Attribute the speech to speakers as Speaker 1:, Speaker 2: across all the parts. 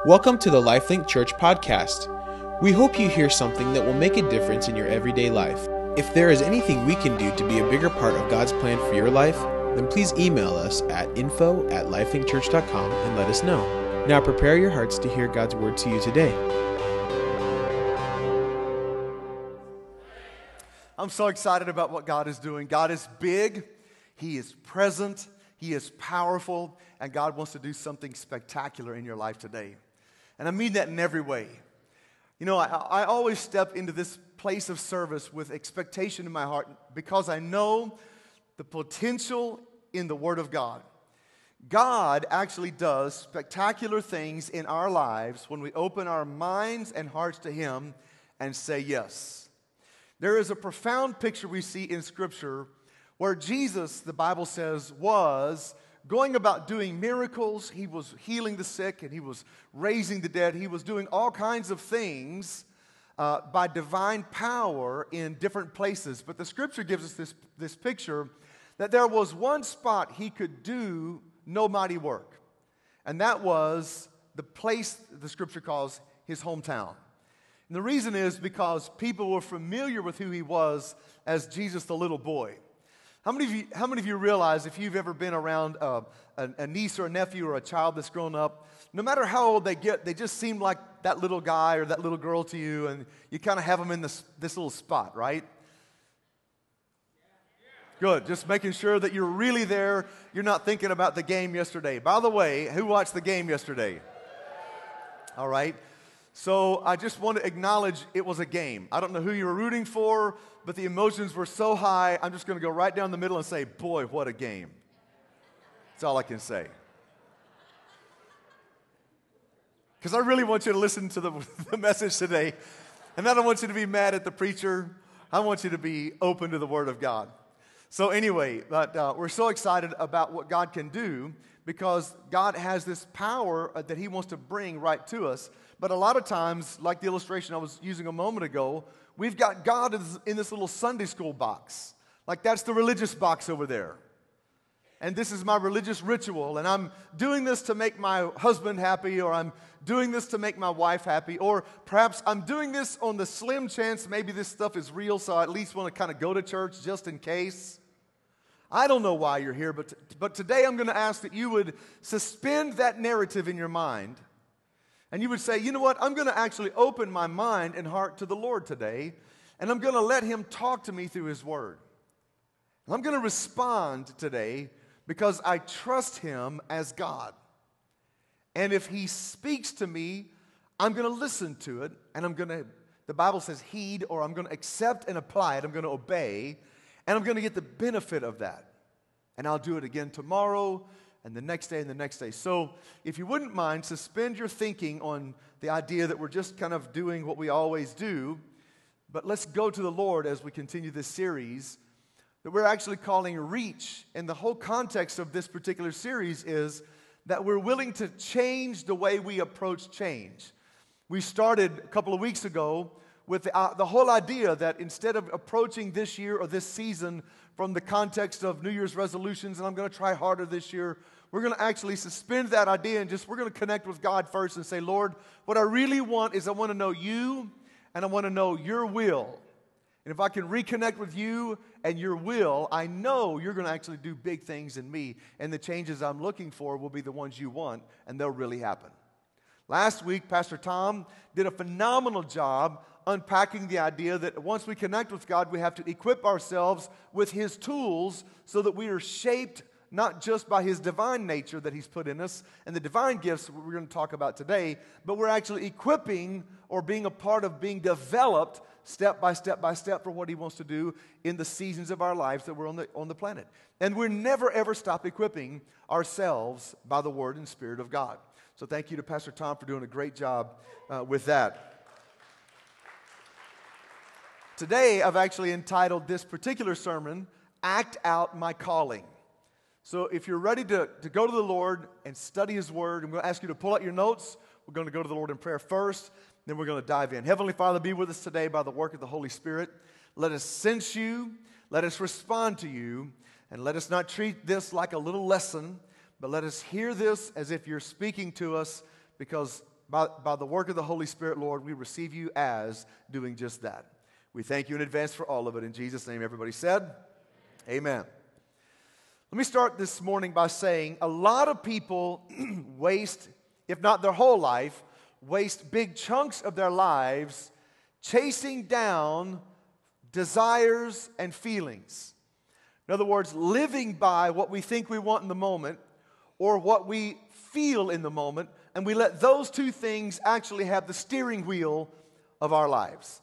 Speaker 1: Welcome to the LifeLink Church podcast. We hope you hear something that will make a difference in your everyday life. If there is anything we can do to be a bigger part of God's plan for your life, then please email us at info@lifelinkchurch.com and let us know. Now prepare your hearts to hear God's word to you today.
Speaker 2: I'm so excited about what God is doing. God is big, He is present, He is powerful, and God wants to do something spectacular in your life today. And I mean that in every way. You know, I always step into this place of service with expectation in my heart because I know the potential in the Word of God. God actually does spectacular things in our lives when we open our minds and hearts to Him and say yes. There is a profound picture we see in Scripture where Jesus, the Bible says, was going about doing miracles. He was healing the sick and He was raising the dead. He was doing all kinds of things by divine power in different places. But the Scripture gives us this picture that there was one spot He could do no mighty work. And that was the place the Scripture calls His hometown. And the reason is because people were familiar with who He was as Jesus the little boy. How many of you realize if you've ever been around a niece or a nephew or a child that's grown up, no matter how old they get, they just seem like that little guy or that little girl to you, and you kind of have them in this little spot, right? Good. Just making sure that you're really there. You're not thinking about the game yesterday. By the way, who watched the game yesterday? All right. So I just want to acknowledge it was a game. I don't know who you were rooting for, but the emotions were so high, I'm just going to go right down the middle and say, boy, what a game. That's all I can say. Because I really want you to listen to the message today. And I don't want you to be mad at the preacher. I want you to be open to the Word of God. So anyway, we're so excited about what God can do because God has this power that He wants to bring right to us. But a lot of times, like the illustration I was using a moment ago, we've got God in this little Sunday school box. Like that's the religious box over there. And this is my religious ritual, and I'm doing this to make my husband happy, or I'm doing this to make my wife happy, or perhaps I'm doing this on the slim chance maybe this stuff is real, so I at least want to kind of go to church just in case. I don't know why you're here, but today I'm going to ask that you would suspend that narrative in your mind. And you would say, you know what, I'm going to actually open my mind and heart to the Lord today, and I'm going to let Him talk to me through His Word. And I'm going to respond today because I trust Him as God. And if He speaks to me, I'm going to listen to it, and I'm going to, the Bible says heed, or I'm going to accept and apply it. I'm going to obey, and I'm going to get the benefit of that. And I'll do it again tomorrow, and the next day, and the next day. So if you wouldn't mind, suspend your thinking on the idea that we're just kind of doing what we always do, but let's go to the Lord as we continue this series that we're actually calling Reach. And the whole context of this particular series is that we're willing to change the way we approach change. We started a couple of weeks ago with the whole idea that instead of approaching this year or this season from the context of New Year's resolutions, and I'm going to try harder this year, we're going to actually suspend that idea and we're going to connect with God first and say, Lord, what I really want is I want to know You and I want to know Your will. And if I can reconnect with You and Your will, I know You're going to actually do big things in me, and the changes I'm looking for will be the ones You want, and they'll really happen. Last week, Pastor Tom did a phenomenal job unpacking the idea that once we connect with God, we have to equip ourselves with His tools so that we are shaped not just by His divine nature that He's put in us and the divine gifts we're going to talk about today, but we're actually equipping or being a part of being developed step by step for what He wants to do in the seasons of our lives that we're on the planet. And we're never ever stop equipping ourselves by the Word and Spirit of God. So thank you to Pastor Tom for doing a great job with that. Today, I've actually entitled this particular sermon, Act Out My Calling. So if you're ready to go to the Lord and study His Word, I'm going to ask you to pull out your notes. We're going to go to the Lord in prayer first, then we're going to dive in. Heavenly Father, be with us today by the work of the Holy Spirit. Let us sense You, let us respond to You, and let us not treat this like a little lesson, but let us hear this as if You're speaking to us, because by the work of the Holy Spirit, Lord, we receive you as doing just that. We thank you in advance for all of it. In Jesus' name, everybody said, amen. Let me start this morning by saying a lot of people waste, if not their whole life, waste big chunks of their lives chasing down desires and feelings. In other words, living by what we think we want in the moment or what we feel in the moment, and we let those two things actually have the steering wheel of our lives.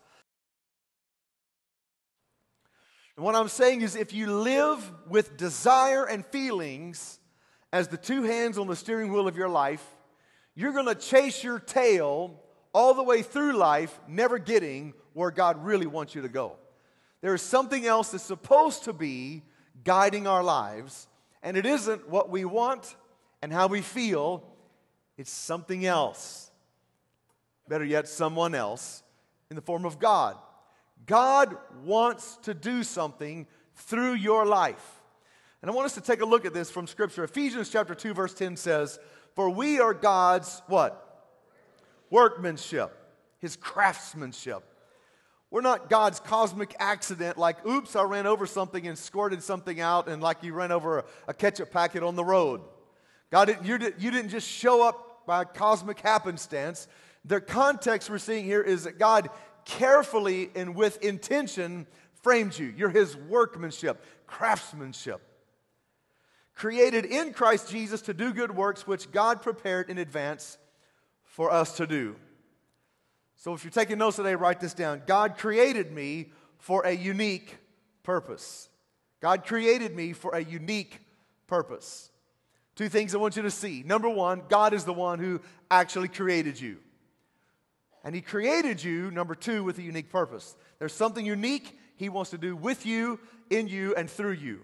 Speaker 2: And what I'm saying is if you live with desire and feelings as the two hands on the steering wheel of your life, you're going to chase your tail all the way through life, never getting where God really wants you to go. There is something else that's supposed to be guiding our lives, and it isn't what we want and how we feel. It's something else. Better yet, someone else in the form of God. God wants to do something through your life. And I want us to take a look at this from Scripture. Ephesians chapter 2, verse 10 says, "For we are God's," what? Workmanship, His craftsmanship. We're not God's cosmic accident like, oops, I ran over something and squirted something out, and like you ran over a ketchup packet on the road. You didn't just show up by cosmic happenstance. The context we're seeing here is that God carefully and with intention framed you. You're His workmanship, craftsmanship. Created in Christ Jesus to do good works which God prepared in advance for us to do. So if you're taking notes today, write this down. God created me for a unique purpose. God created me for a unique purpose. Two things I want you to see. Number one, God is the one who actually created you. And He created you, number two, with a unique purpose. There's something unique He wants to do with you, in you, and through you.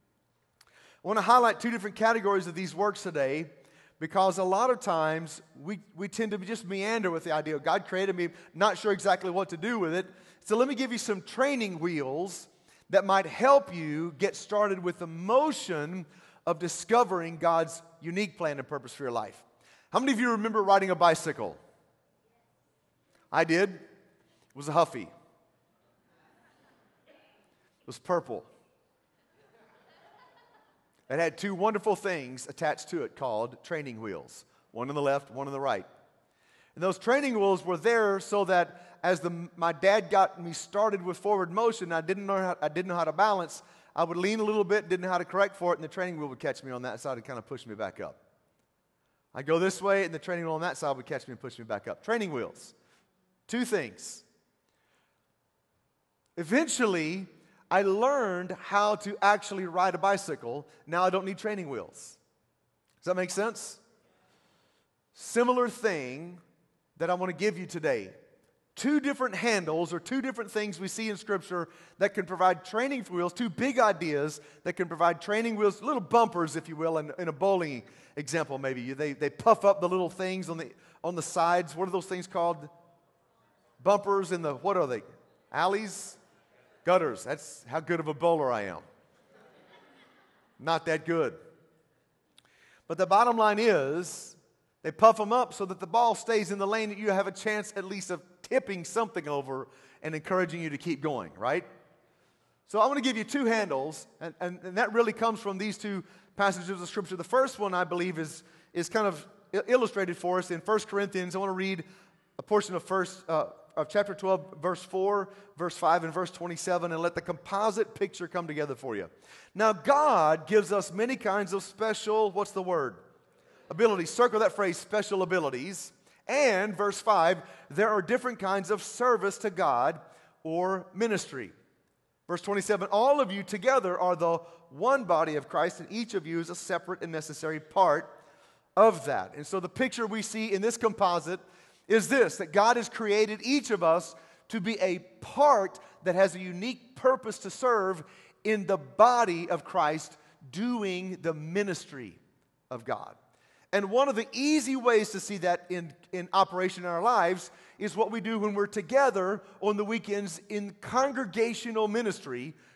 Speaker 2: I want to highlight two different categories of these works today, because a lot of times we tend to just meander with the idea of God created me, not sure exactly what to do with it. So let me give you some training wheels that might help you get started with the motion of discovering God's unique plan and purpose for your life. How many of you remember riding a bicycle? I did. It was a Huffy. It was purple. It had two wonderful things attached to it called training wheels. One on the left, one on the right. And those training wheels were there so that as my dad got me started with forward motion, I didn't know how to balance. I would lean a little bit, didn't know how to correct for it, and the training wheel would catch me on that side and kind of push me back up. I'd go this way, and the training wheel on that side would catch me and push me back up. Training wheels. Two things. Eventually, I learned how to actually ride a bicycle. Now I don't need training wheels. Does that make sense? Similar thing that I want to give you today. Two different handles or two different things we see in Scripture that can provide training wheels, two big ideas that can provide training wheels, little bumpers, if you will, in a bowling example maybe. They puff up the little things on the sides. What are those things called? Bumpers in the, what are they? Alleys? Gutters. That's how good of a bowler I am. Not that good. But the bottom line is, they puff them up so that the ball stays in the lane, that you have a chance at least of tipping something over and encouraging you to keep going, right? So I want to give you two handles, and that really comes from these two passages of Scripture. The first one, I believe, is kind of illustrated for us in 1 Corinthians. I want to read a portion of chapter 12, verse 4, verse 5, and verse 27, and let the composite picture come together for you. Now, God gives us many kinds of special, what's the word? Abilities. Circle that phrase, special abilities. And, verse 5, there are different kinds of service to God or ministry. Verse 27, all of you together are the one body of Christ, and each of you is a separate and necessary part of that. And so the picture we see in this composite is this, that God has created each of us to be a part that has a unique purpose to serve in the body of Christ, doing the ministry of God. And one of the easy ways to see that in operation in our lives is what we do when we're together on the weekends in congregational ministry.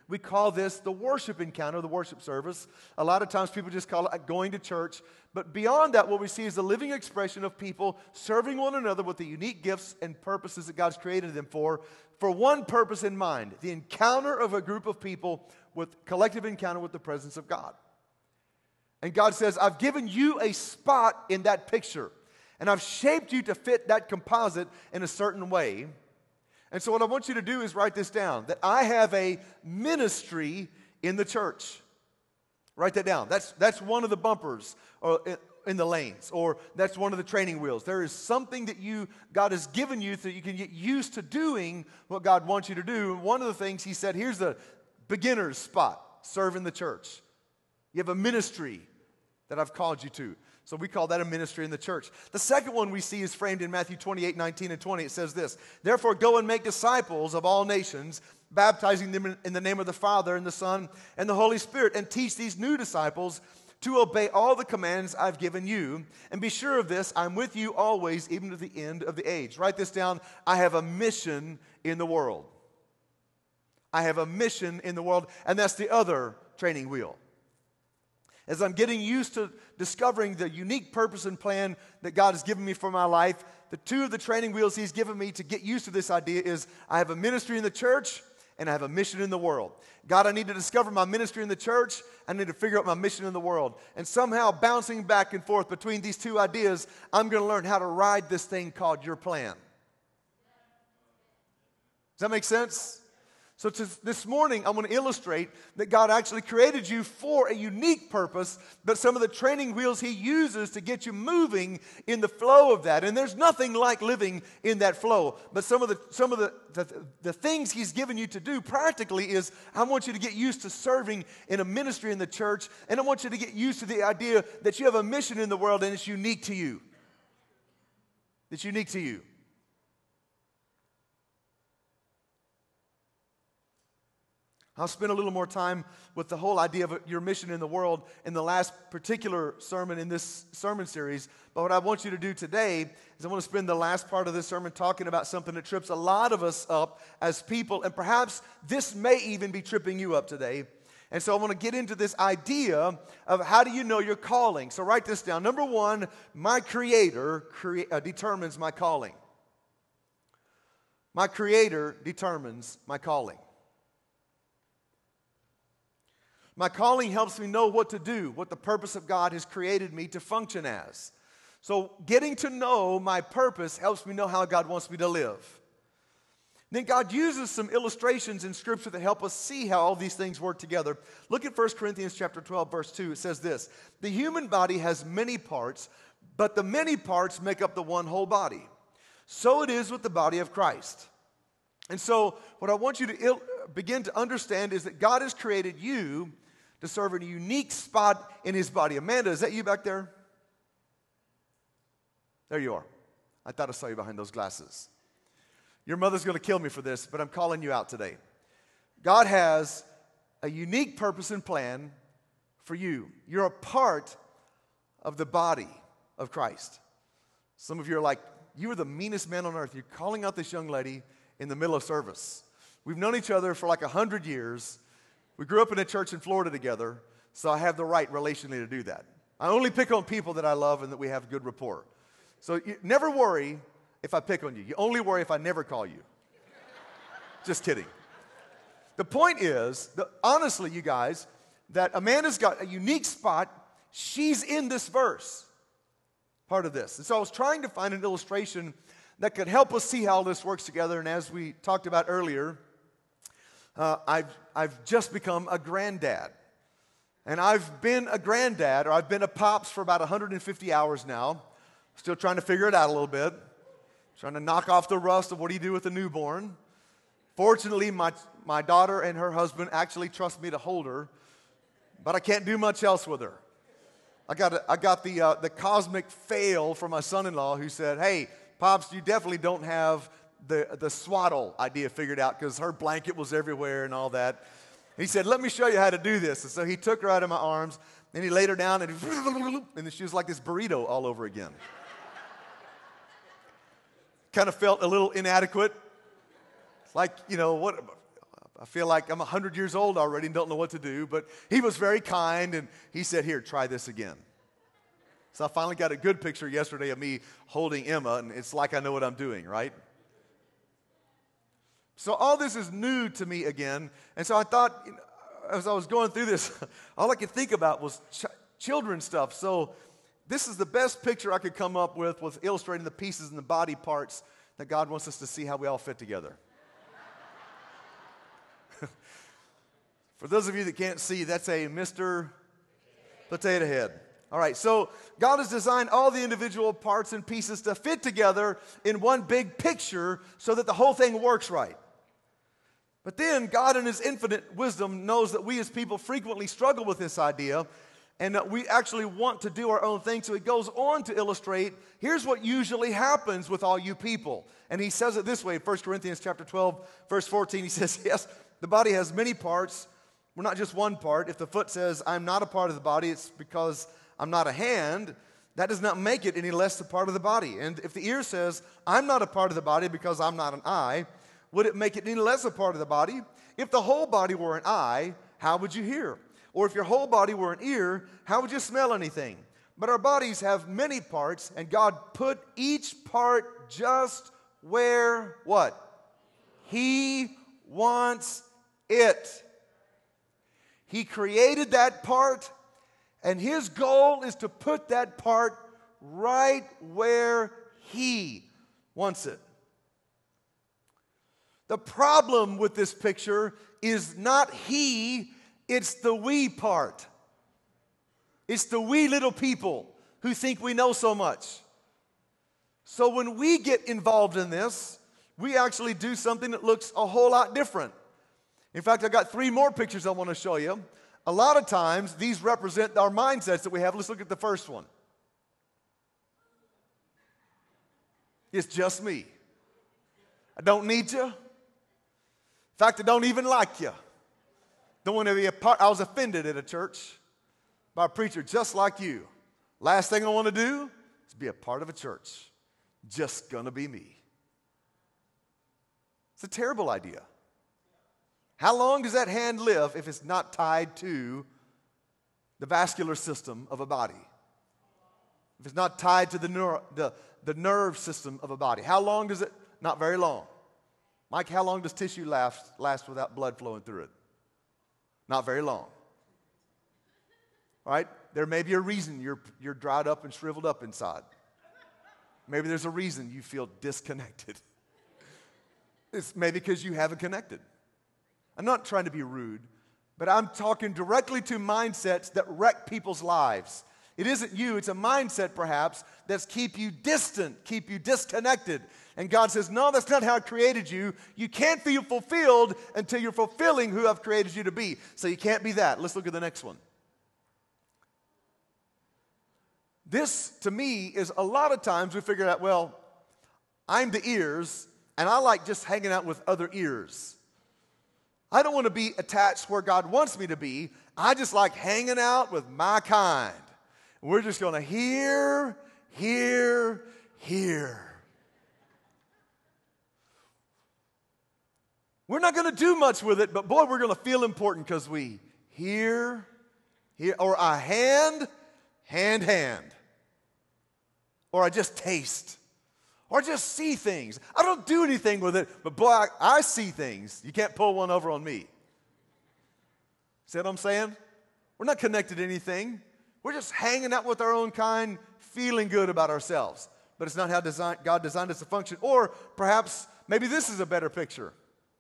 Speaker 2: We call this the worship encounter, the worship service. A lot of times people just call it going to church. But beyond that, what we see is a living expression of people serving one another with the unique gifts and purposes that God's created them for one purpose in mind, the encounter of a group of people with collective encounter with the presence of God. And God says, I've given you a spot in that picture, and I've shaped you to fit that composite in a certain way. And so what I want you to do is write this down, that I have a ministry in the church. Write that down. That's one of the bumpers in the lanes, or that's one of the training wheels. There is something that God has given you so you can get used to doing what God wants you to do. And one of the things he said, here's the beginner's spot, serve in the church. You have a ministry that I've called you to. So we call that a ministry in the church. The second one we see is framed in Matthew 28, 19 and 20. It says this, therefore go and make disciples of all nations, baptizing them in the name of the Father and the Son and the Holy Spirit, and teach these new disciples to obey all the commands I've given you. And be sure of this, I'm with you always, even to the end of the age. Write this down, I have a mission in the world. I have a mission in the world, and that's the other training wheel. As I'm getting used to discovering the unique purpose and plan that God has given me for my life, the two of the training wheels he's given me to get used to this idea is I have a ministry in the church and I have a mission in the world. God, I need to discover my ministry in the church. I need to figure out my mission in the world. And somehow bouncing back and forth between these two ideas, I'm going to learn how to ride this thing called your plan. Does that make sense? So this morning, I'm going to illustrate that God actually created you for a unique purpose, but some of the training wheels he uses to get you moving in the flow of that. And there's nothing like living in that flow. But some of the things he's given you to do practically is, I want you to get used to serving in a ministry in the church, and I want you to get used to the idea that you have a mission in the world and it's unique to you. It's unique to you. I'll spend a little more time with the whole idea of your mission in the world in the last particular sermon in this sermon series. But what I want you to do today is I want to spend the last part of this sermon talking about something that trips a lot of us up as people, and perhaps this may even be tripping you up today. And so I want to get into this idea of how do you know your calling. So write this down. Number one, my Creator determines my calling. My Creator determines my calling. My calling helps me know what to do, what the purpose of God has created me to function as. So getting to know my purpose helps me know how God wants me to live. Then God uses some illustrations in Scripture that help us see how all these things work together. Look at 1 Corinthians chapter 12, verse 2. It says this, the human body has many parts, but the many parts make up the one whole body. So it is with the body of Christ. And so what I want you to begin to understand is that God has created you to serve in a unique spot in his body. Amanda, is that you back there? There you are. I thought I saw you behind those glasses. Your mother's going to kill me for this, but I'm calling you out today. God has a unique purpose and plan for you. You're a part of the body of Christ. Some of you are like, you are the meanest man on earth. You're calling out this young lady in the middle of service. We've known each other for like 100 years. We grew up in a church in Florida together, so I have the right relationally to do that. I only pick on people that I love and that we have good rapport. So you never worry if I pick on you. You only worry if I never call you. Just kidding. The point is, honestly, you guys, that Amanda's got a unique spot. She's in this verse, part of this. And so I was trying to find an illustration that could help us see how all this works together. And as we talked about earlier, I've just become a granddad. And I've been a granddad, or I've been a pops for about 150 hours now. Still trying to figure it out a little bit. Trying to knock off the rust of what do you do with a newborn. Fortunately, my daughter and her husband actually trust me to hold her, but I can't do much else with her. I got the cosmic fail from my son-in-law who said, hey, Pops, you definitely don't have the swaddle idea figured out because her blanket was everywhere and all that. He said, let me show you how to do this. And so he took her out of my arms, and he laid her down, and then she was like this burrito all over again. Kind of felt a little inadequate. Like, what I feel like I'm 100 years old already and don't know what to do, but he was very kind, and he said, here, try this again. So I finally got a good picture yesterday of me holding Emma, and it's like I know what I'm doing, right? So all this is new to me again, and so I thought, as I was going through this, all I could think about was children's stuff. So this is the best picture I could come up with illustrating the pieces and the body parts that God wants us to see how we all fit together. For those of you that can't see, that's a Mr. Potato Head. All right, so God has designed all the individual parts and pieces to fit together in one big picture so that the whole thing works right. But then God in His infinite wisdom knows that we as people frequently struggle with this idea and that we actually want to do our own thing. So He goes on to illustrate, here's what usually happens with all you people. And He says it this way, 1 Corinthians chapter 12, verse 14, He says, yes, the body has many parts. We're not just one part. If the foot says, I'm not a part of the body, it's because I'm not a hand. That does not make it any less a part of the body. And if the ear says, I'm not a part of the body because I'm not an eye, would it make it any less a part of the body? If the whole body were an eye, how would you hear? Or if your whole body were an ear, how would you smell anything? But our bodies have many parts, and God put each part just where, what? He wants it. He created that part, and His goal is to put that part right where He wants it. The problem with this picture is not He, it's the we part. It's the we little people who think we know so much. So when we get involved in this, we actually do something that looks a whole lot different. In fact, I got 3 more pictures I want to show you. A lot of times, these represent our mindsets that we have. Let's look at the first one. It's just me. I don't need you. In fact, I don't even like you. Don't want to be a part. I was offended at a church by a preacher just like you. Last thing I want to do is be a part of a church. Just gonna be me. It's a terrible idea. How long does that hand live if it's not tied to the vascular system of a body? If it's not tied to the nerve system of a body? How long does it? Not very long. Mike, how long does tissue last without blood flowing through it? Not very long. All right? There may be a reason you're dried up and shriveled up inside. Maybe there's a reason you feel disconnected. It's maybe because you haven't connected. I'm not trying to be rude, but I'm talking directly to mindsets that wreck people's lives. It isn't you, it's a mindset perhaps that's keep you distant, keep you disconnected. And God says, no, that's not how I created you. You can't feel fulfilled until you're fulfilling who I've created you to be. So you can't be that. Let's look at the next one. This, to me, is a lot of times we figure out, well, I'm the ears, and I like just hanging out with other ears. I don't want to be attached where God wants me to be. I just like hanging out with my kind. We're just going to hear. We're not going to do much with it, but boy, we're going to feel important because we hear, or I hand. Or I just taste. Or just see things. I don't do anything with it, but boy, I see things. You can't pull one over on me. See what I'm saying? We're not connected to anything. We're just hanging out with our own kind, feeling good about ourselves. But it's not how God designed us to function. Or perhaps, maybe this is a better picture.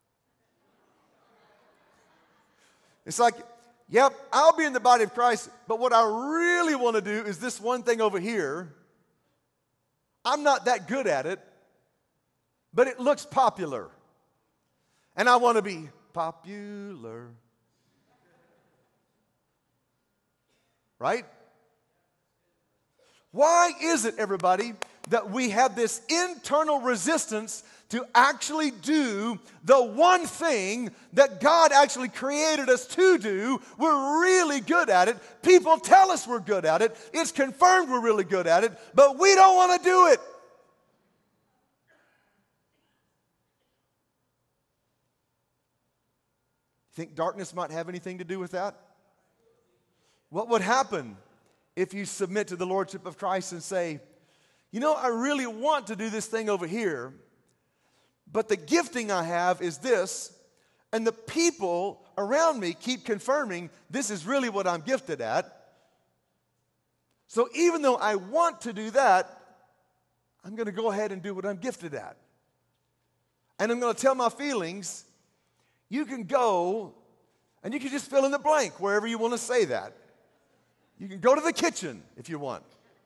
Speaker 2: It's like, yep, I'll be in the body of Christ, but what I really want to do is this one thing over here. I'm not that good at it, but it looks popular. And I want to be popular. Right? Why is it, everybody, that we have this internal resistance to actually do the one thing that God actually created us to do? We're really good at it. People tell us we're good at it. It's confirmed we're really good at it, but we don't want to do it. think darkness might have anything to do with that? What would happen if you submit to the Lordship of Christ and say, you know, I really want to do this thing over here, but the gifting I have is this, and the people around me keep confirming this is really what I'm gifted at. So even though I want to do that, I'm going to go ahead and do what I'm gifted at. And I'm going to tell my feelings, you can go and you can just fill in the blank wherever you want to say that. You can go to the kitchen if you want.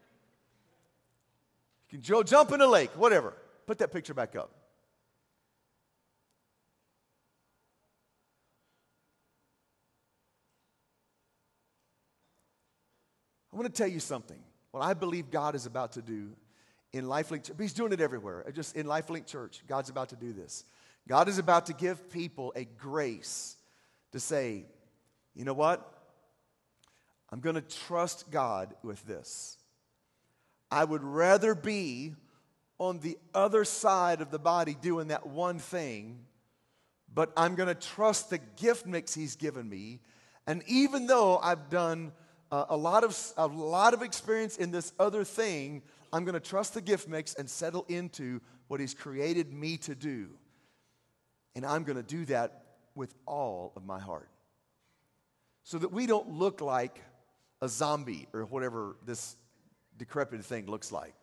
Speaker 2: You can jump in a lake, whatever. Put that picture back up. I want to tell you something. What I believe God is about to do in LifeLink Church, He's doing it everywhere. Just in LifeLink Church, God's about to do this. God is about to give people a grace to say, you know what? I'm going to trust God with this. I would rather be on the other side of the body doing that one thing, but I'm going to trust the gift mix He's given me. And even though I've done a lot of experience in this other thing, I'm going to trust the gift mix and settle into what He's created me to do. And I'm going to do that with all of my heart. So that we don't look like a zombie or whatever this decrepit thing looks like.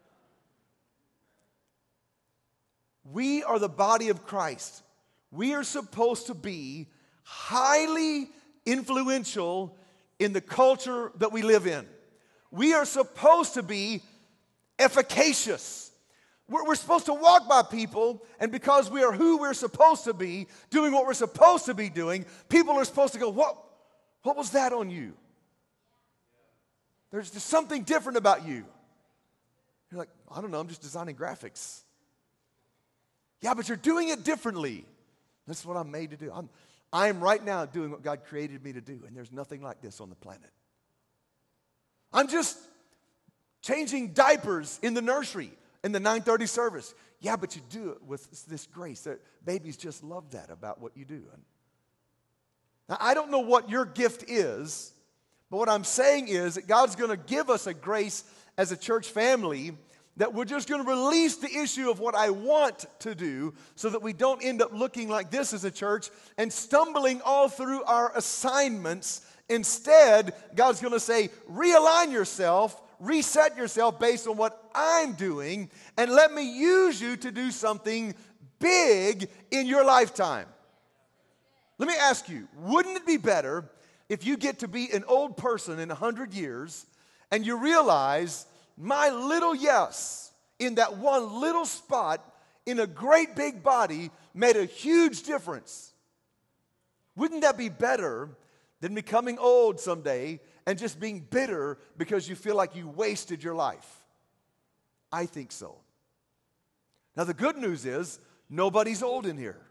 Speaker 2: We are the body of Christ. We are supposed to be highly influential in the culture that we live in. We are supposed to be efficacious. We're supposed to walk by people, and because we are who we're supposed to be, doing what we're supposed to be doing, people are supposed to go, what was that on you? There's just something different about you. You're like, I don't know, I'm just designing graphics. Yeah, but you're doing it differently. That's what I'm made to do. I am right now doing what God created me to do, and there's nothing like this on the planet. I'm just changing diapers in the nursery in the 9:30 service. Yeah, but you do it with this grace. Babies just love that about what you do. Now, I don't know what your gift is, but what I'm saying is that God's going to give us a grace as a church family that we're just going to release the issue of what I want to do so that we don't end up looking like this as a church and stumbling all through our assignments. Instead, God's going to say, realign yourself, reset yourself based on what I'm doing, and let me use you to do something big in your lifetime. Let me ask you, wouldn't it be better if you get to be an old person in 100 years and you realize my little yes in that one little spot in a great big body made a huge difference? Wouldn't that be better than becoming old someday and just being bitter because you feel like you wasted your life? I think so. Now, the good news is nobody's old in here.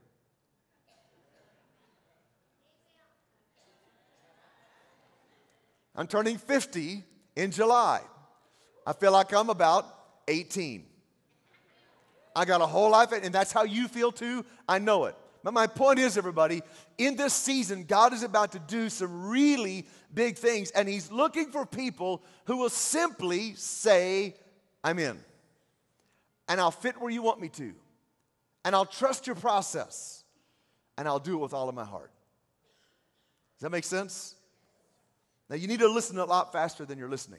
Speaker 2: I'm turning 50 in July. I feel like I'm about 18. I got a whole life, and that's how you feel too. I know it. But my point is, everybody, in this season, God is about to do some really big things, and He's looking for people who will simply say, I'm in. And I'll fit where you want me to. And I'll trust your process. And I'll do it with all of my heart. Does that make sense? Now, you need to listen a lot faster than you're listening.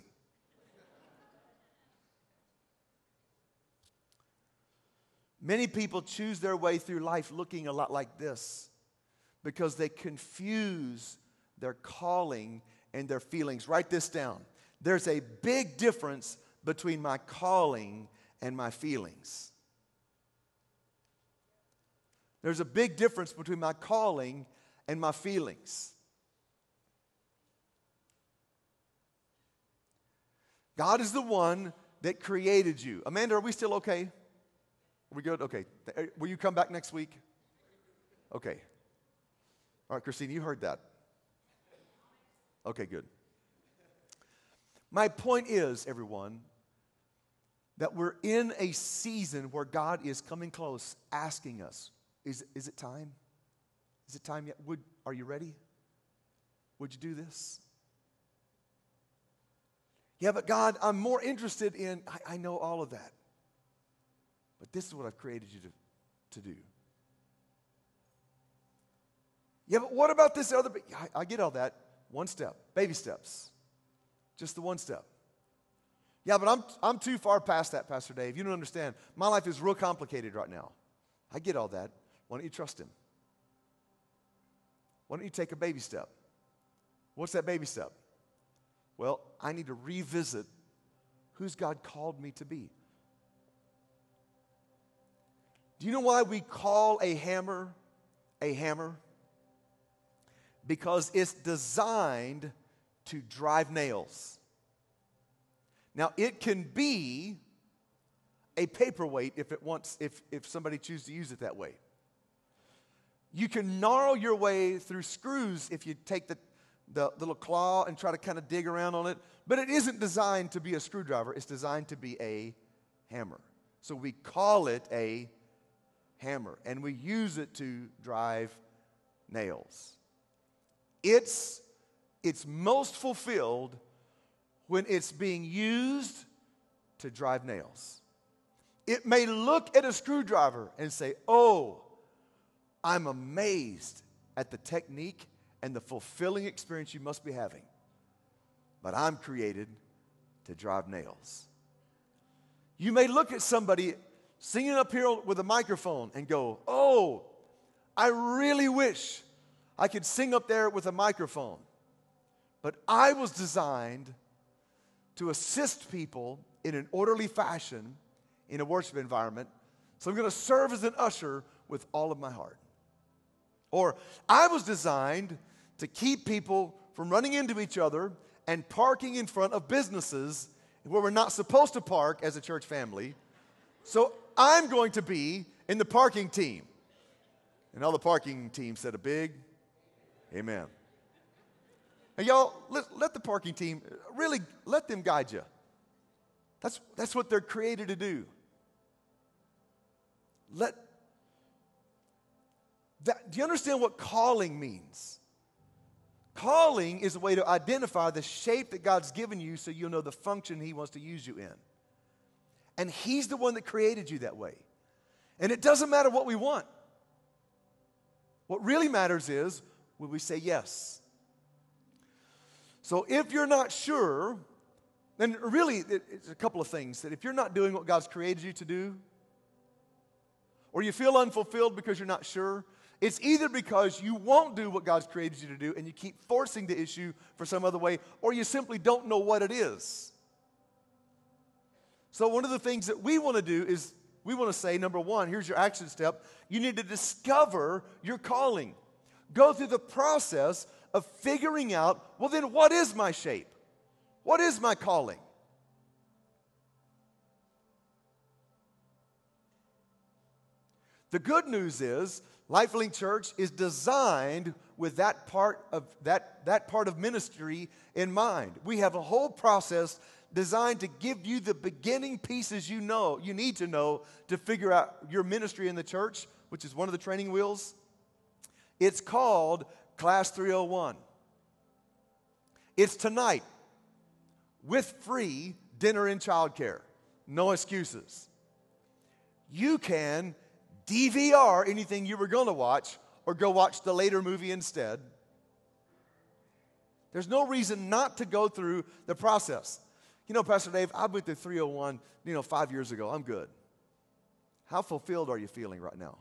Speaker 2: Many people choose their way through life looking a lot like this because they confuse their calling and their feelings. Write this down. There's a big difference between my calling and my feelings. There's a big difference between my calling and my feelings. God is the one that created you. Amanda, are we still okay? Are we good? Okay. Will you come back next week? Okay. All right, Christine, you heard that. Okay, good. My point is, everyone, that we're in a season where God is coming close, asking us, is it time? Is it time yet? Are you ready? Would you do this? Yeah, but God, I'm more interested in, I know all of that. But this is what I've created you to do. Yeah, but what about this other? I get all that. One step, baby steps. Just the one step. Yeah, but I'm too far past that, Pastor Dave. You don't understand. My life is real complicated right now. I get all that. Why don't you trust him? Why don't you take a baby step? What's that baby step? Well, I need to revisit who's God called me to be. Do you know why we call a hammer a hammer? Because it's designed to drive nails. Now, it can be a paperweight if somebody chooses to use it that way. You can gnarl your way through screws if you take the little claw and try to kind of dig around on it, but it isn't designed to be a screwdriver. It's designed to be a hammer. So we call it a hammer, and we use it to drive nails. It's most fulfilled when it's being used to drive nails. It may look at a screwdriver and say, oh, I'm amazed at the technique and the fulfilling experience you must be having. But I'm created to drive nails. You may look at somebody singing up here with a microphone and go, oh, I really wish I could sing up there with a microphone. But I was designed to assist people in an orderly fashion in a worship environment. So I'm going to serve as an usher with all of my heart. Or I was designed to keep people from running into each other and parking in front of businesses where we're not supposed to park as a church family. So I'm going to be in the parking team. And all the parking team said a big amen. And y'all, let the parking team, really let them guide you. That's what they're created to do. Do you understand what calling means? Calling is a way to identify the shape that God's given you so you'll know the function He wants to use you in. And He's the one that created you that way. And it doesn't matter what we want. What really matters is, will we say yes? So if you're not sure, then really it's a couple of things. That if you're not doing what God's created you to do, or you feel unfulfilled because you're not sure, it's either because you won't do what God's created you to do and you keep forcing the issue for some other way, or you simply don't know what it is. So one of the things that we want to do is we want to say, number one, here's your action step. You need to discover your calling. Go through the process of figuring out, well then, what is my shape? What is my calling? The good news is, LifeLink Church is designed with that part of ministry in mind. We have a whole process designed to give you the beginning pieces you need to know to figure out your ministry in the church, which is one of the training wheels. It's called Class 301. It's tonight with free dinner and childcare. No excuses. You can DVR anything you were going to watch or go watch the later movie instead. There's no reason not to go through the process. You know, Pastor Dave, I went through 301, 5 years ago. I'm good. How fulfilled are you feeling right now?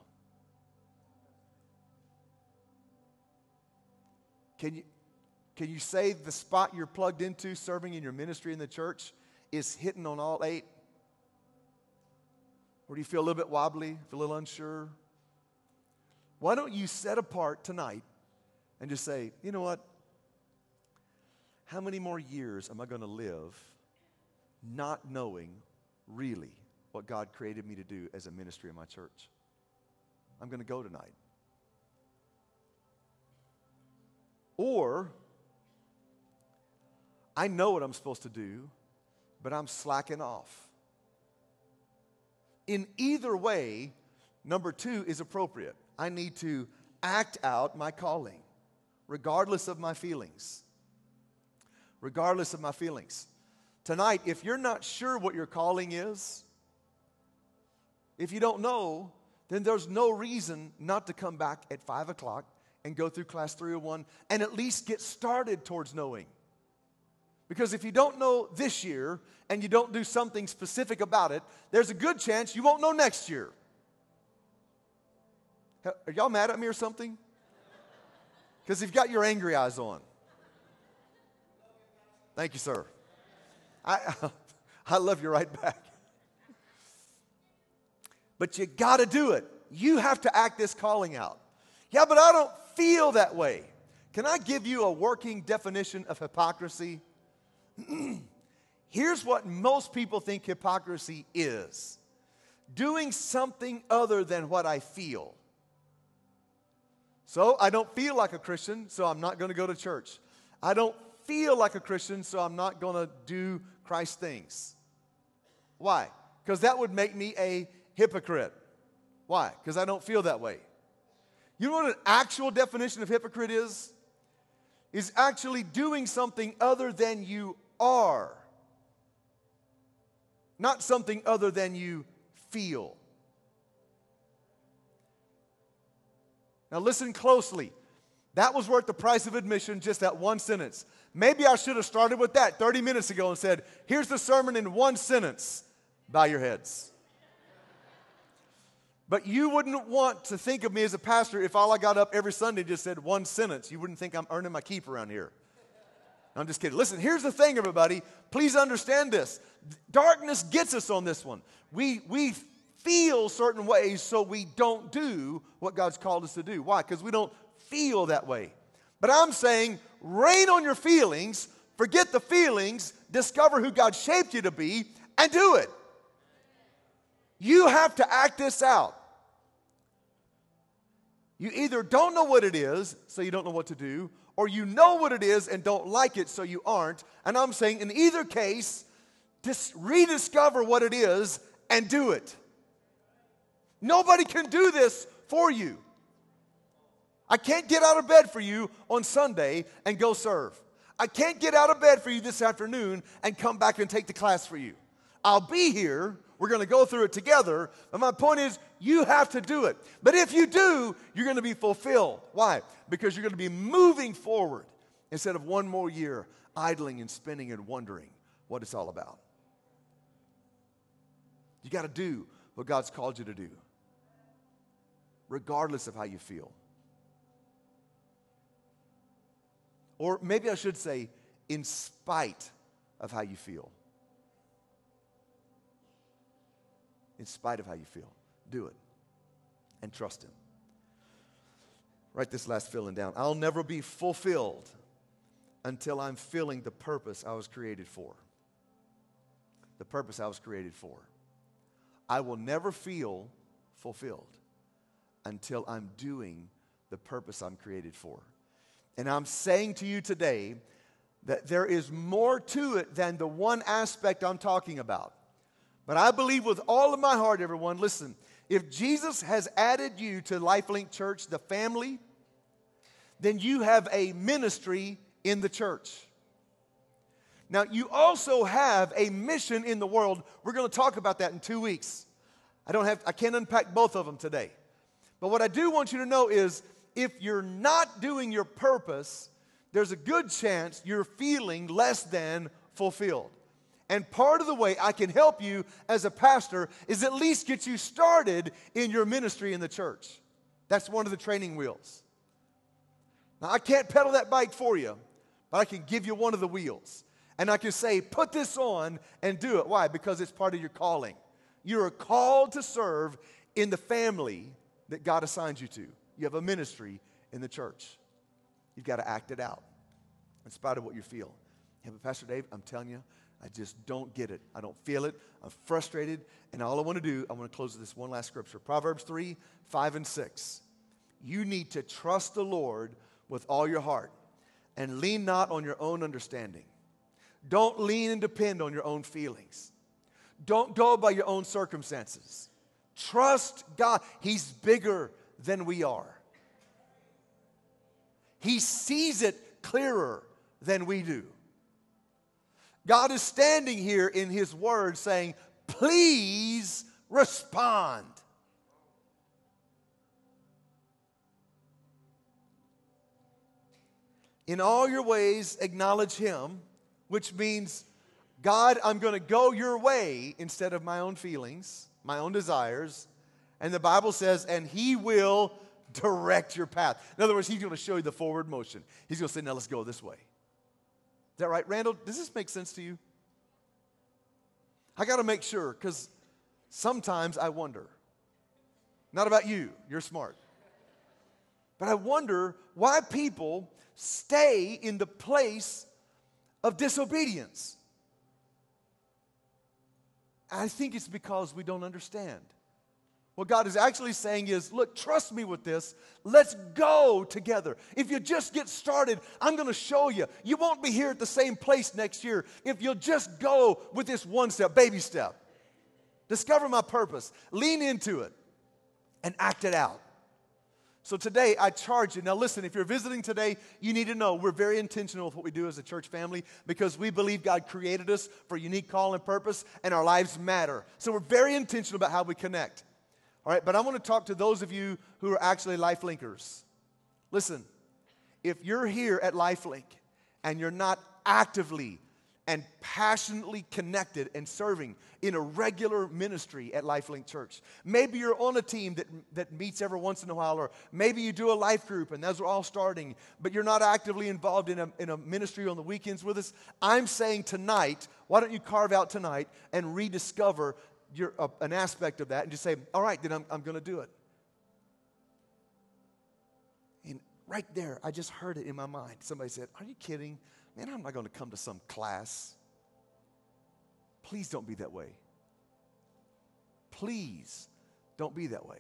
Speaker 2: Can you say the spot you're plugged into serving in your ministry in the church is hitting on all 8? Or do you feel a little bit wobbly, feel a little unsure? Why don't you set apart tonight and just say, you know what? How many more years am I going to live not knowing really what God created me to do as a ministry in my church? I'm going to go tonight. Or, I know what I'm supposed to do, but I'm slacking off. In either way, number 2 is appropriate. I need to act out my calling. regardless of my feelings. Regardless of my feelings. Tonight, if you're not sure what your calling is, if you don't know, then there's no reason not to come back at 5 o'clock and go through class 301 and at least get started towards knowing. Because if you don't know this year and you don't do something specific about it, there's a good chance you won't know next year. Are y'all mad at me or something? Because you've got your angry eyes on. Thank you, sir. I love you right back. But you got to do it. You have to act this calling out. Yeah, but I don't feel that way. Can I give you a working definition of hypocrisy? Here's what most people think hypocrisy is. Doing something other than what I feel. So I don't feel like a Christian, so I'm not going to go to church. I don't feel like a Christian, so I'm not going to do Christ things. Why? Because that would make me a hypocrite. Why? Because I don't feel that way. You know what an actual definition of hypocrite is? Is actually doing something other than you are. Not something other than you feel. Now listen closely. That was worth the price of admission, just that one sentence. Maybe I should have started with that 30 minutes ago and said, here's the sermon in one sentence. Bow your heads. But you wouldn't want to think of me as a pastor if all I got up every Sunday and just said one sentence. You wouldn't think I'm earning my keep around here. I'm just kidding. Listen, here's the thing, everybody. Please understand this. Darkness gets us on this one. We feel certain ways, so we don't do what God's called us to do. Why? Because we don't feel that way. But I'm saying, rein on your feelings, forget the feelings, discover who God shaped you to be, and do it. You have to act this out. You either don't know what it is, so you don't know what to do, or you know what it is and don't like it, so you aren't. And I'm saying, in either case, just rediscover what it is and do it. Nobody can do this for you. I can't get out of bed for you on Sunday and go serve. I can't get out of bed for you this afternoon and come back and take the class for you. I'll be here. We're going to go through it together. But my point is, you have to do it. But if you do, you're going to be fulfilled. Why? Because you're going to be moving forward instead of one more year idling and spinning and wondering what it's all about. You got to do what God's called you to do, regardless of how you feel. Or maybe I should say, in spite of how you feel. In spite of how you feel. Do it. And trust Him. Write this last feeling down. I'll never be fulfilled until I'm feeling the purpose I was created for. The purpose I was created for. I will never feel fulfilled until I'm doing the purpose I'm created for. And I'm saying to you today that there is more to it than the one aspect I'm talking about. But I believe with all of my heart, everyone, listen, if Jesus has added you to LifeLink Church, the family, then you have a ministry in the church. Now, you also have a mission in the world. We're going to talk about that in 2 weeks. I can't unpack both of them today. But what I do want you to know is, if you're not doing your purpose, there's a good chance you're feeling less than fulfilled. And part of the way I can help you as a pastor is at least get you started in your ministry in the church. That's one of the training wheels. Now, I can't pedal that bike for you, but I can give you one of the wheels. And I can say, put this on and do it. Why? Because it's part of your calling. You are called to serve in the family that God assigns you to. You have a ministry in the church. You've got to act it out in spite of what you feel. Yeah, but Pastor Dave, I'm telling you, I just don't get it. I don't feel it. I'm frustrated. And all I want to do, I want to close with this one last scripture. Proverbs 3, 5, and 6. You need to trust the Lord with all your heart and lean not on your own understanding. Don't lean and depend on your own feelings. Don't go by your own circumstances. Trust God. He's bigger than we are. He sees it clearer than we do. God is standing here in His Word saying, please respond. In all your ways, acknowledge Him, which means, God, I'm going to go your way instead of my own feelings, my own desires. And the Bible says, and He will direct your path. In other words, He's going to show you the forward motion. He's going to say, now let's go this way. Is that right, Randall? Does this make sense to you? I got to make sure, because sometimes I wonder. Not about you, you're smart. But I wonder why people stay in the place of disobedience. I think it's because we don't understand. What God is actually saying is, look, trust me with this. Let's go together. If you just get started, I'm going to show you. You won't be here at the same place next year if you'll just go with this one step, baby step. Discover my purpose. Lean into it and act it out. So today, I charge you. Now listen, if you're visiting today, you need to know we're very intentional with what we do as a church family because we believe God created us for a unique call and purpose, and our lives matter. So we're very intentional about how we connect. All right, but I want to talk to those of you who are actually LifeLinkers. Listen, if you're here at LifeLink and you're not actively and passionately connected and serving in a regular ministry at LifeLink Church. Maybe you're on a team that meets every once in a while, or maybe you do a life group and those are all starting, but you're not actively involved in a ministry on the weekends with us. I'm saying tonight, why don't you carve out tonight and rediscover an aspect of that and just say, all right, then I'm going to do it. And right there, I just heard it in my mind. Somebody said, are you kidding? Man, I'm not going to come to some class. Please don't be that way. Please don't be that way.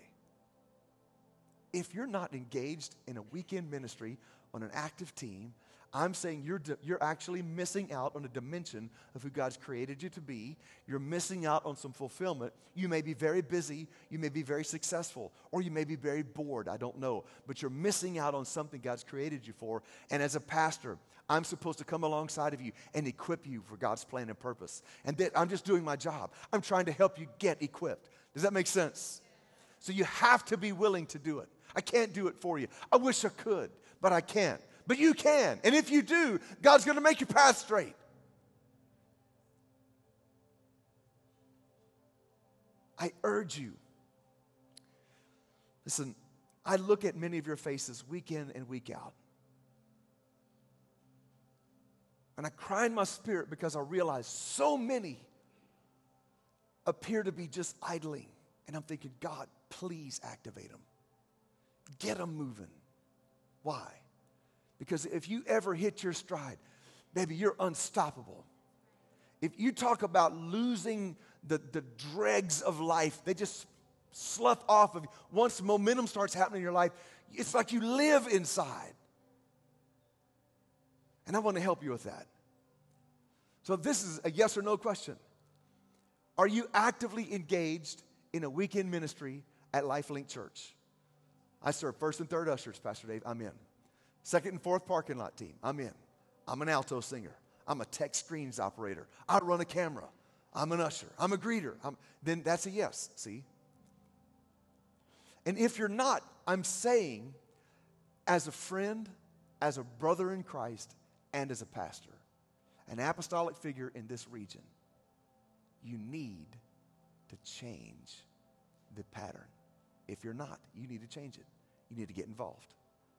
Speaker 2: If you're not engaged in a weekend ministry on an active team, I'm saying you're actually missing out on a dimension of who God's created you to be. You're missing out on some fulfillment. You may be very busy. You may be very successful. Or you may be very bored. I don't know. But you're missing out on something God's created you for. And as a pastor, I'm supposed to come alongside of you and equip you for God's plan and purpose. And that I'm just doing my job. I'm trying to help you get equipped. Does that make sense? So you have to be willing to do it. I can't do it for you. I wish I could, but I can't. But you can. And if you do, God's going to make your path straight. I urge you. Listen, I look at many of your faces week in and week out. And I cry in my spirit because I realize so many appear to be just idling. And I'm thinking, God, please activate them. Get them moving. Why? Because if you ever hit your stride, baby, you're unstoppable. If you talk about losing the dregs of life, they just slough off of you. Once momentum starts happening in your life, it's like you live inside. And I want to help you with that. So this is a yes or no question. Are you actively engaged in a weekend ministry at LifeLink Church? I serve first and third ushers, Pastor Dave. I'm in. Second and fourth parking lot team. I'm in. I'm an alto singer. I'm a tech screens operator. I run a camera. I'm an usher. I'm a greeter. Then that's a yes, see? And if you're not, I'm saying, as a friend, as a brother in Christ, and as a pastor, an apostolic figure in this region, you need to change the pattern. If you're not, you need to change it. You need to get involved.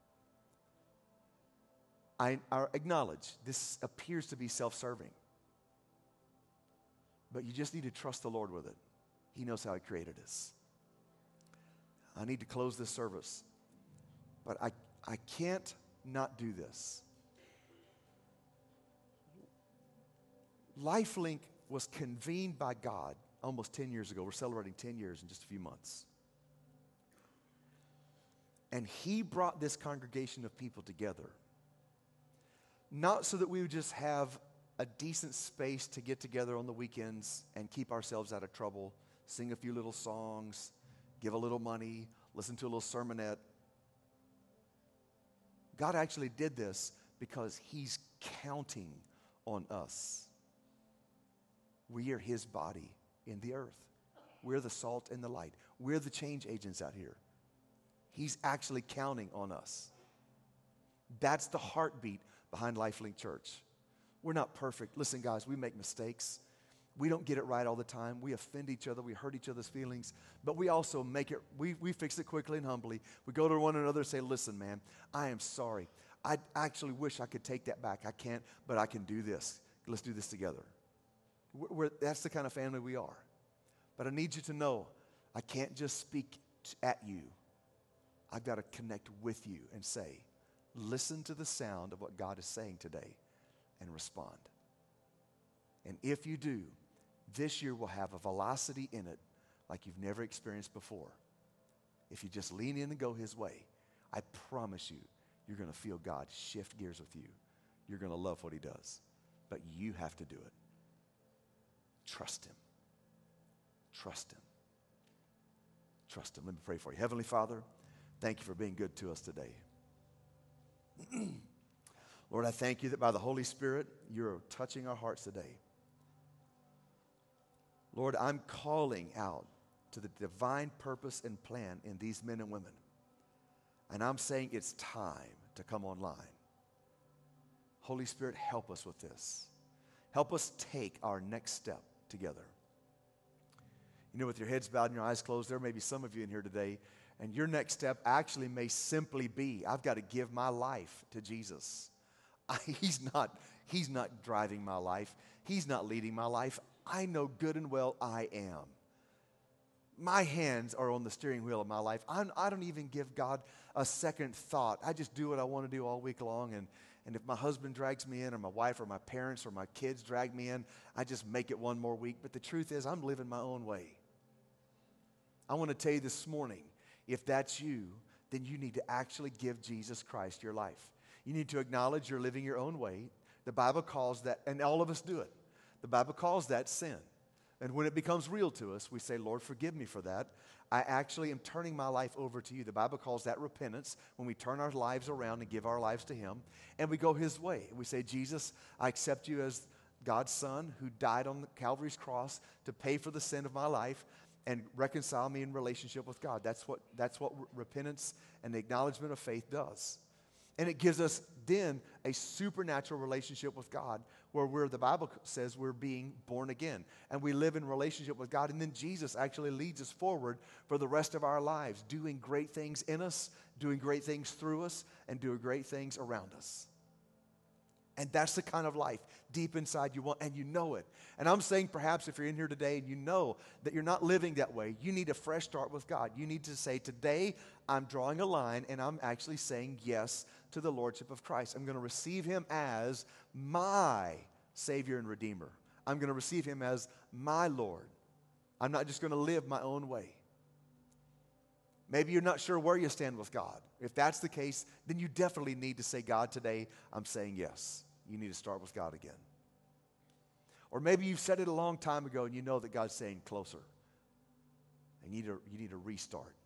Speaker 2: I acknowledge this appears to be self-serving. But you just need to trust the Lord with it. He knows how He created us. I need to close this service. But I can't not do this. LifeLink was convened by God almost 10 years ago. We're celebrating 10 years in just a few months. And He brought this congregation of people together. Not so that we would just have a decent space to get together on the weekends and keep ourselves out of trouble, sing a few little songs, give a little money, listen to a little sermonette. God actually did this because he's counting on us. We are his body in the earth. We're the salt and the light. We're the change agents out here. He's actually counting on us. That's the heartbeat behind LifeLink Church. We're not perfect. Listen, guys, we make mistakes. We don't get it right all the time. We offend each other. We hurt each other's feelings. But we also make it, we fix it quickly and humbly. We go to one another and say, listen, man, I am sorry. I actually wish I could take that back. I can't, but I can do this. Let's do this together. That's the kind of family we are. But I need you to know, I can't just speak at you. I've got to connect with you and say, listen to the sound of what God is saying today and respond. And if you do, this year will have a velocity in it like you've never experienced before. If you just lean in and go his way, I promise you, you're going to feel God shift gears with you. You're going to love what he does. But you have to do it. Trust him. Trust him. Trust him. Let me pray for you. Heavenly Father, thank you for being good to us today. Lord, I thank you that by the Holy Spirit, you're touching our hearts today. Lord, I'm calling out to the divine purpose and plan in these men and women. And I'm saying it's time to come online. Holy Spirit, help us with this. Help us take our next step together. You know, with your heads bowed and your eyes closed, there may be some of you in here today, and your next step actually may simply be, I've got to give my life to Jesus. He's not driving my life. He's not leading my life. I know good and well I am. My hands are on the steering wheel of my life. I don't even give God a second thought. I just do what I want to do all week long. And if my husband drags me in, or my wife, or my parents, or my kids drag me in, I just make it one more week. But the truth is, I'm living my own way. I want to tell you this morning, if that's you, then you need to actually give Jesus Christ your life. You need to acknowledge you're living your own way. The Bible calls that, and all of us do it, the Bible calls that sin. And when it becomes real to us, we say, Lord, forgive me for that. I actually am turning my life over to you. The Bible calls that repentance, when we turn our lives around and give our lives to him, and we go his way. We say, Jesus, I accept you as God's son who died on Calvary's cross to pay for the sin of my life and reconcile me in relationship with God. That's what repentance and the acknowledgement of faith does. And it gives us then a supernatural relationship with God where the Bible says we're being born again. And we live in relationship with God. And then Jesus actually leads us forward for the rest of our lives, doing great things in us, doing great things through us, and doing great things around us. And that's the kind of life deep inside you want, and you know it. And I'm saying perhaps if you're in here today and you know that you're not living that way, you need a fresh start with God. You need to say, today I'm drawing a line and I'm actually saying yes to the Lordship of Christ. I'm going to receive him as my Savior and Redeemer. I'm going to receive him as my Lord. I'm not just going to live my own way. Maybe you're not sure where you stand with God. If that's the case, then you definitely need to say, God, today I'm saying yes. You need to start with God again. Or maybe you've said it a long time ago and you know that God's saying closer. And you need to restart.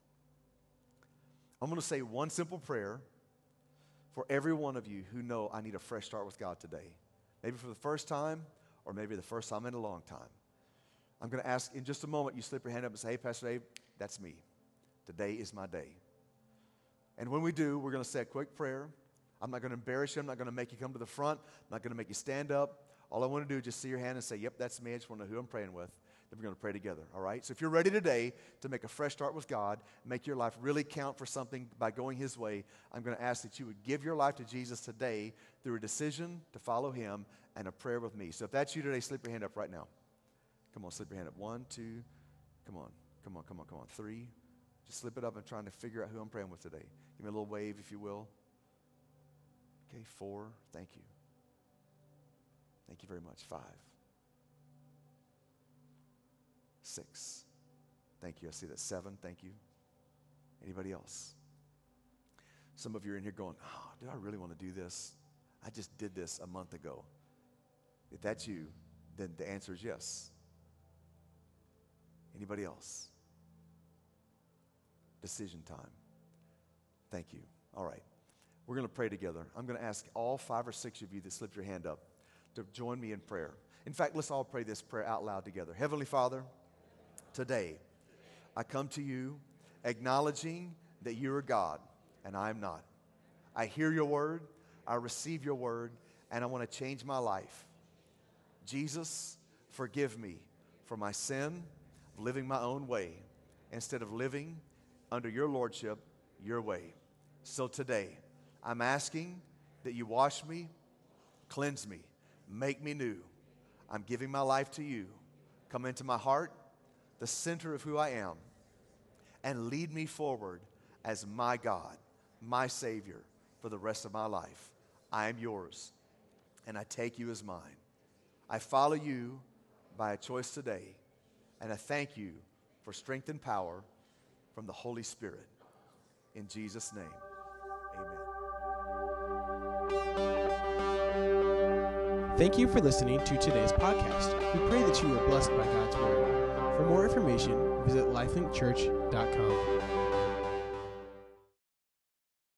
Speaker 2: I'm going to say one simple prayer for every one of you who know I need a fresh start with God today. Maybe for the first time, or maybe the first time in a long time. I'm going to ask in just a moment, you slip your hand up and say, hey, Pastor Dave, that's me. Today is my day. And when we do, we're going to say a quick prayer. I'm not going to embarrass you. I'm not going to make you come to the front. I'm not going to make you stand up. All I want to do is just see your hand and say, yep, that's me. I just want to know who I'm praying with. Then we're going to pray together, all right? So if you're ready today to make a fresh start with God, make your life really count for something by going his way, I'm going to ask that you would give your life to Jesus today through a decision to follow him and a prayer with me. So if that's you today, slip your hand up right now. Come on, slip your hand up. 1, 2, come on. 3. Just slip it up. I'm trying to figure out who I'm praying with today. Give me a little wave, if you will. Okay, 4. Thank you. Thank you very much. 5. 6. Thank you. I see that. 7. Thank you. Anybody else? Some of you are in here going, oh, do I really want to do this? I just did this a month ago. If that's you, then the answer is yes. Anybody else? Decision time. Thank you. All right. We're going to pray together. I'm going to ask all 5 or 6 of you that slipped your hand up to join me in prayer. In fact, let's all pray this prayer out loud together. Heavenly Father, today I come to you acknowledging that you are God and I am not. I hear your word, I receive your word, and I want to change my life. Jesus, forgive me for my sin of living my own way instead of living under your lordship, your way. So today, I'm asking that you wash me, cleanse me, make me new. I'm giving my life to you. Come into my heart, the center of who I am, and lead me forward as my God, my Savior for the rest of my life. I am yours, and I take you as mine. I follow you by a choice today, and I thank you for strength and power from the Holy Spirit. In Jesus' name, amen.
Speaker 1: Thank you for listening to today's podcast. We pray that you are blessed by God's Word. For more information, visit lifelinkchurch.com.